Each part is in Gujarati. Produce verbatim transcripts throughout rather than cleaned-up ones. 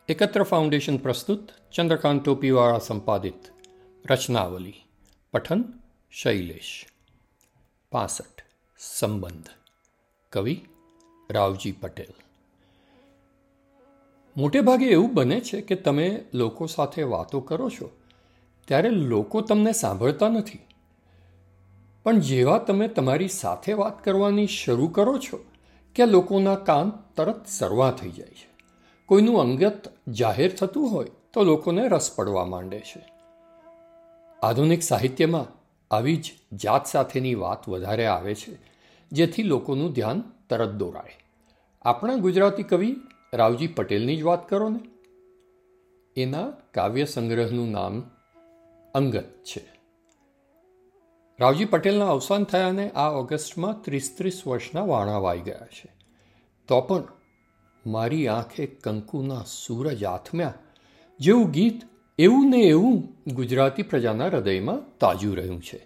एकत्र फाउंडेशन प्रस्तुत चंद्रकांत टोपीवाड़ा संपादित रचनावली। पठन शैलेश। पांसठ। संबंध। कवि रावजी पटेल। मोटे भागे એવું બને છે કે તમે લોકો સાથે વાતો કરો છો ત્યારે લોકો તમને સાંભળતા નથી, પણ જેવા તમે તમારી સાથે વાત કરવાની શરૂ કરો છો કે લોકોના કાન તરત સરવા થઈ જાય છે। કોઈનું અંગત જાહેર થતું હોય તો લોકોને રસ પડવા માંડે છે। આધુનિક સાહિત્યમાં આવી જ જાત સાથેની વાત વધારે આવે છે, જેથી લોકોનું ધ્યાન તરત દોરાય। આપણા ગુજરાતી કવિ રાવજી પટેલની જ વાત કરો ને। એના કાવ્ય સંગ્રહનું નામ અંગત છે। રાવજી પટેલના અવસાન થયાને આ ઓગસ્ટમાં ત્રીસ ત્રીસ વર્ષના વાણા વાઈ ગયા છે, તો પણ મારી આંખે કંકુના સૂરજ આથમ્યા જેવું ગીત એવું ને એવું ગુજરાતી પ્રજાના હૃદયમાં તાજું રહ્યું છે।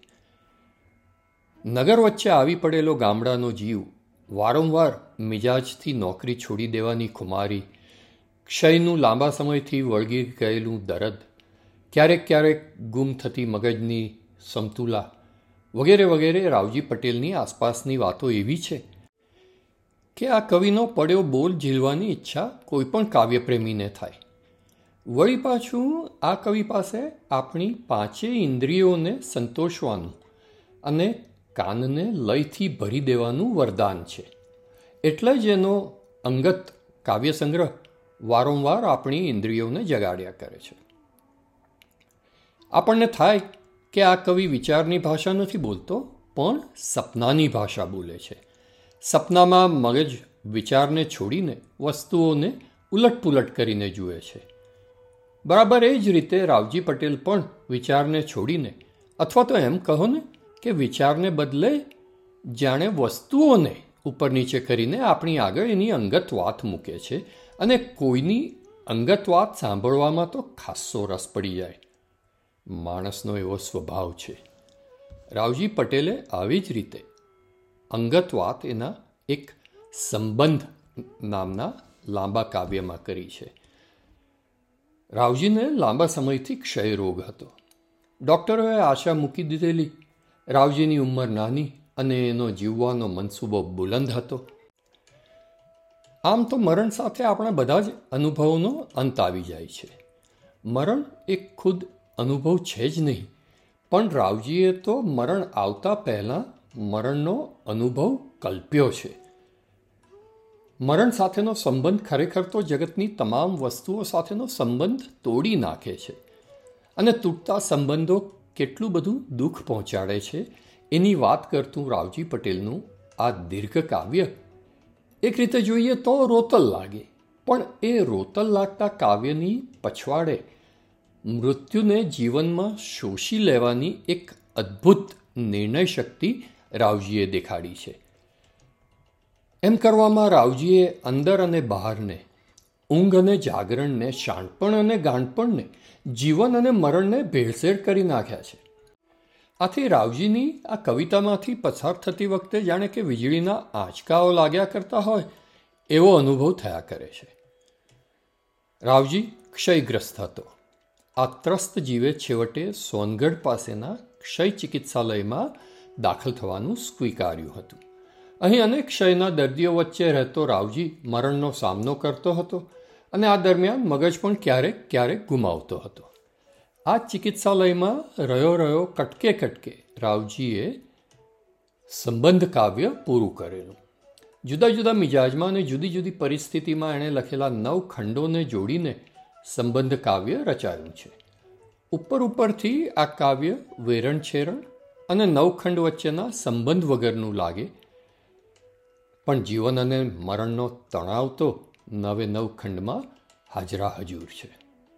નગર વચ્ચે આવી પડેલો ગામડાનો જીવ, વારંવાર મિજાજથી નોકરી છોડી દેવાની ખુમારી, ક્ષયનું લાંબા સમયથી વળગી ગયેલું દરદ, ક્યારેક ક્યારેક ગુમ થતી મગજની સમતુલા વગેરે વગેરે રાવજી પટેલની આસપાસની વાતો એવી છે કે આ કવિનો પડ્યો બોલ ઝીલવાની ઈચ્છા કોઈ પણ કાવ્યપ્રેમીને થાય। વળી પાછું આ કવિ પાસે આપણી પાંચેય ઇન્દ્રિયોને સંતોષવાનું અને કાનને લયથી ભરી દેવાનું વરદાન છે, એટલે જ એનો અંગત કાવ્ય સંગ્રહ વારંવાર આપણી ઇન્દ્રિયોને જગાડ્યા કરે છે। આપણને થાય કે આ કવિ વિચારની ભાષા નથી બોલતો, પણ સપનાની ભાષા બોલે છે। સપનામાં મગજ વિચારને છોડીને વસ્તુઓને ઉલટપુલટ કરીને જુએ છે। બરાબર એ જ રીતે રાવજી પટેલ પણ વિચારને છોડીને, અથવા તો એમ કહો ને કે વિચારને બદલે જાણે વસ્તુઓને ઉપર નીચે કરીને આપણી આગળ એની અંગત વાત મૂકે છે, અને કોઈની અંગત વાત સાંભળવામાં તો ખાસ્સો રસ પડી જાય। માણસનો એવો સ્વભાવ છે। રાવજી પટેલે આવી જ રીતે અંગત વાત એના એક સંબંધ નામના લાંબા કાવ્યમાં કરી છે। રાવજીને લાંબા સમયથી ક્ષય રોગ હતો। ડૉક્ટરોએ આશા મૂકી દીધેલી। રાવજીની ઉંમર નાની અને એનો જીવવાનો મનસૂબો બુલંદ હતો। આમ તો મરણ સાથે આપણા બધા જ અનુભવોનો અંત આવી જાય છે। મરણ એક ખુદ અનુભવ છે જ નહીં, પણ રાવજીએ તો મરણ આવતા પહેલાં મરણનો અનુભવ કલ્પ્યો છે। મરણ સાથેનો સંબંધ ખરેખર તો જગતની તમામ વસ્તુઓ સાથેનો સંબંધ તોડી નાખે છે, અને તૂટતા સંબંધો કેટલું બધું દુઃખ પહોંચાડે છે એની વાત કરતું રાવજી પટેલનું આ દીર્ઘ કાવ્ય એક રીતે જોઈએ તો રોતલ લાગે, પણ એ રોતલ લાગતા કાવ્યની પછવાડે મૃત્યુને જીવનમાં શોષી લેવાની એક અદ્ભુત નિર્ણય શક્તિ રાવજીએ દેખાડી છે। એમ કરવામાં રાવજીએ અંદર અને બહારને, ઊંઘ અને જાગરણને, શાણપણ અને ગાંડપણને, જીવન અને મરણને ભેળસેળ કરી નાખ્યા છે। આથી રાવજીની આ કવિતામાંથી પસાર થતી વખતે જાણે કે વીજળીના આંચકાઓ લાગ્યા કરતા હોય એવો અનુભવ થયા કરે છે। રાવજી ક્ષયગ્રસ્ત હતો। આ ત્રસ્ત જીવે છેવટે સોનગઢ પાસેના ક્ષય ચિકિત્સાલયમાં દાખલ થવાનું સ્વીકાર્યું હતું। અહીં અનેક ક્ષયના દર્દીઓ વચ્ચે રહેતો રાવજી મરણનો સામનો કરતો હતો, અને આ દરમિયાન મગજ પણ ક્યારેક ક્યારેક ગુમાવતો હતો। આ ચિકિત્સાલયમાં રહ્યો રહ્યો કટકે કટકે રાવજીએ સંબંધ કાવ્ય પૂરું કરેલું। જુદા જુદા મિજાજમાં અને જુદી જુદી પરિસ્થિતિમાં એણે લખેલા નવ ખંડોને જોડીને સંબંધ કાવ્ય રચાયું છે। ઉપર ઉપરથી આ કાવ્ય વેરણ છેરણ અને નવખંડ વચ્ચેના સંબંધ વગરનું લાગે, પણ જીવન અને મરણનો તણાવ તો નવે નવ ખંડમાં હાજરા હજૂર છે।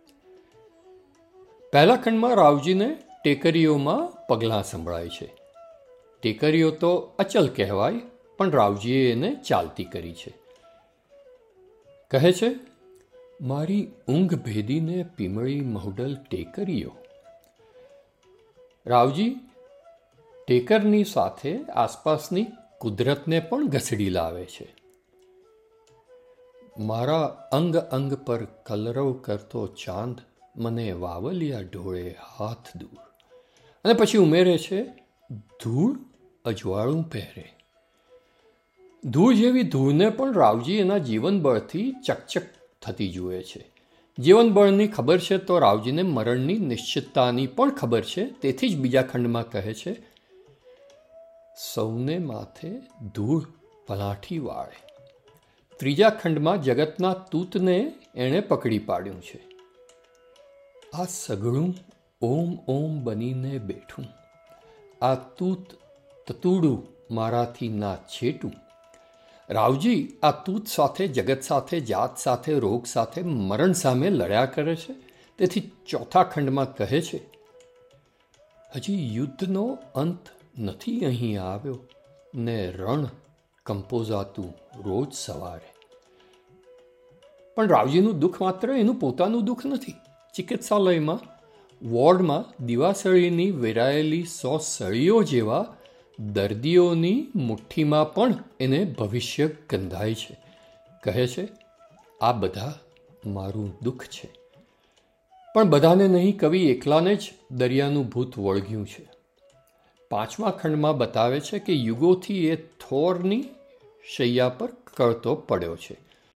પહેલા ખંડમાં રાવજીને ટેકરીઓમાં પગલાં સંભળાય છે। ટેકરીઓ તો અચલ કહેવાય, પણ રાવજીએ એને ચાલતી કરી છે। કહે છે, મારી ઊંઘ ભેદીને પીમળી મહુડલ ટેકરીઓ। રાવજી ટેકરની સાથે આસપાસની કુદરતને પણ ઘસડી લાવે છે। મારા અંગ અંગ પર કલરવ કરતો ચાંદ મને વાવલિયા ઢોળે હાથ દૂર. અને પછી ઉમેરે છે, ધૂળ અજવાળું પહેરે. ધૂળ જેવી ધૂળને પણ રાવજી એના જીવનબળથી ચકચક થતી જુએ છે. જીવનબળની ખબર છે તો રાવજીને મરણની નિશ્ચિતતાની પણ ખબર છે. તેથી જ બીજા ખંડમાં કહે છે, સૌને માથે ધૂળ પલાઠી વાળે. ત્રીજા ખંડમાં જગતના તૂતને એણે પકડી પાડ્યું છે. આ સઘળું ઓમ ઓમ બનીને બેઠું, આ તૂત તતુડું મારાથી ના છેટું. રાવજી આ તૂત સાથે, જગત સાથે, જાત સાથે, રોગ સાથે, મરણ સામે લડ્યા કરે છે. તેથી ચોથા ખંડમાં કહે છે, હજી યુદ્ધનો અંત નથી અહીં આવ્યો ને રણ કંપોઝાતું રોજ સવારે. પણ રાવજીનું દુઃખ માત્ર એનું પોતાનું દુઃખ નથી. ચિકિત્સાલયમાં વોર્ડમાં દિવાસળીની વેરાયેલી સો સળીઓ જેવા દર્દીઓની મુઠ્ઠીમાં પણ એને ભવિષ્ય ગંધાય છે. કહે છે, આ બધા મારું દુઃખ છે. પણ બધાને નહીં, કવિ એકલાને જ દરિયાનું ભૂત વળગ્યું છે. પાંચમા ખંડમાં બતાવે છે કે યુગોથી એ થોરની શૈયા પર કળતો પડ્યો છે.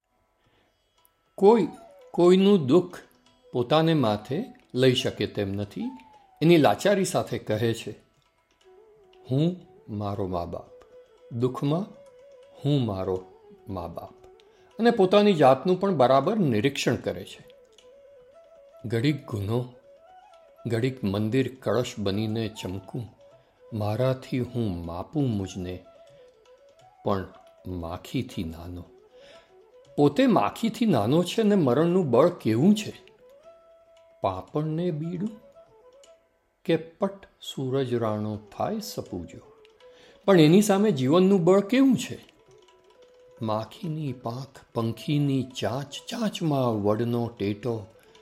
કોઈ કોઈનું દુઃખ પોતાને માથે લઈ શકે તેમ નથી. એની લાચારી સાથે કહે છે, હું મારો મા બાપ, દુઃખમાં હું મારો મા બાપ. અને પોતાની જાતનું પણ બરાબર નિરીક્ષણ કરે છે. ઘડીક ગુનો, ઘડીક મંદિર કળશ બનીને ચમકું, મારાથી હું માપું મુજને, પણ માખીથી નાનો. પોતે માખીથી નાનો છે ને મરણનું બળ કેવું છે. પાપણને બીડું કે પટ સૂરજ રાણો થાય સપૂજો. પણ એની સામે જીવનનું બળ કેવું છે. માખીની પાંખ, પંખીની ચાંચ, ચાંચમાં વડનો ટેટો.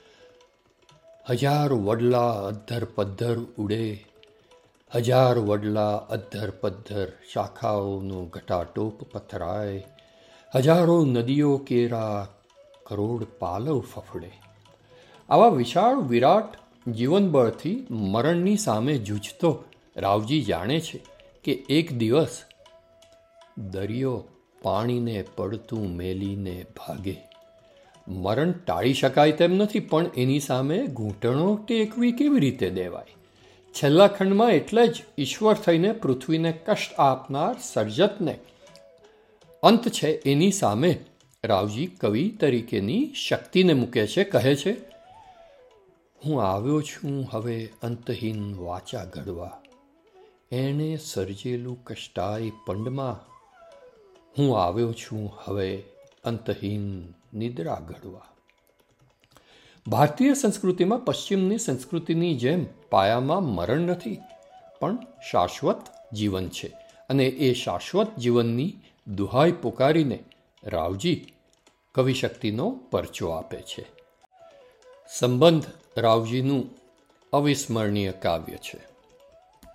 હજાર વડલા અધ્ધર પદ્ધર ઉડે, હજાર વડલા અધ્ધર પદ્ધર શાખાઓનો ઘટાટોપ પથરાય. હજારો નદીઓ કેરા, કરોડ પાલવ ફફડે. આવા વિશાળ વિરાટ જીવનબળથી મરણની સામે જૂਝતો રાવજી જાણે છે કે એક દિવસ દરિયો પાણીને પડતું મેલીને ભાગે. મરણ ટાળી શકાય તેમ નથી, પણ એની સામે ઘૂંટણો ટેકવી કેવી રીતે દેવાય. છેલ્લા ખંડમાં એટલે જ ઈશ્વર થઈને પૃથ્વીને કષ્ટ આપનાર સર્જતને અંત છે એની સામે રાવજી કવિ તરીકેની શક્તિને મૂકે છે. કહે છે, હું આવ્યો છું હવે અંતહીન વાચા ઘડવા, એણે સર્જેલું કષ્ટાય પંડમાં. હું આવ્યો છું હવે અંતહીન નિદ્રા ઘડવા. ભારતીય સંસ્કૃતિમાં પશ્ચિમની સંસ્કૃતિની જેમ પાયામાં મરણ નથી, પણ શાશ્વત જીવન છે. અને એ શાશ્વત જીવનની દુહાઈ પોકારીને રાવજી કવિશક્તિનો પરચો આપે છે. સંબંધ રાવજીનું અવિસ્મરણીય કાવ્ય છે.